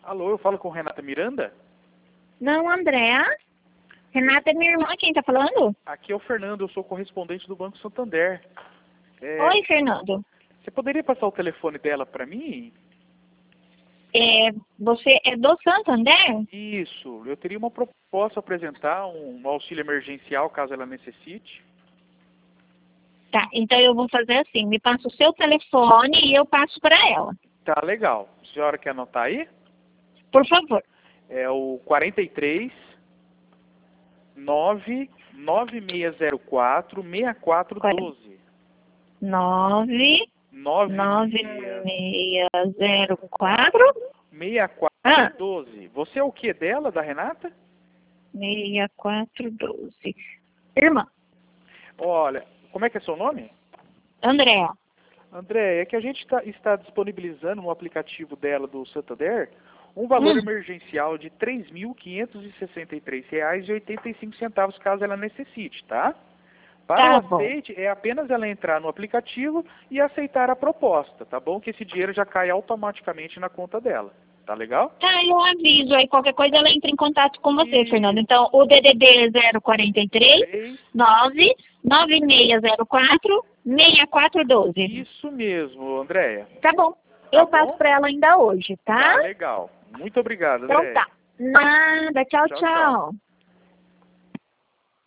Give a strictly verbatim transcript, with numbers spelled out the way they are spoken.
Alô, eu falo com Renata Miranda? Não, Andréa. Renata é minha irmã, quem tá falando? Aqui é o Fernando, eu sou correspondente do Banco Santander. É, Oi, Fernando. Você poderia passar o telefone dela para mim? É, você é do Santander? Isso, eu teria uma proposta a apresentar, um auxílio emergencial, caso ela necessite. Tá, então eu vou fazer assim, me passa o seu telefone e eu passo para ela. Tá, legal. A senhora quer anotar aí? Por favor. É o quarenta e três, nove nove seis zero quatro, seis quatro um dois. nove nove nove seis seis zero quatro seis quatro ah, um dois. Você é o que dela, da Renata? seis quatro um dois. Irmã, Olha, como é que é seu nome? Andréa. André, é que a gente tá, está disponibilizando no aplicativo dela do Santander um valor Hum, emergencial de três mil quinhentos e sessenta e três reais e oitenta e cinco centavos, caso ela necessite, tá? Para o tá bom. aceite, é apenas ela entrar no aplicativo e aceitar a proposta, tá bom? Que esse dinheiro já cai automaticamente na conta dela, tá legal? Tá, eu aviso aí, qualquer coisa ela entra em contato com você, E Fernando. Então, o D D D é zero quarenta e três, três, nove nove seis zero quatro, seis quatro um dois. isso mesmo, Andréia. Tá bom. Tá Eu passo bom? pra ela ainda hoje, Tá tá? legal. Muito obrigado, Então Andréia. tá. Nada. Tchau, Tchau, tchau. tchau.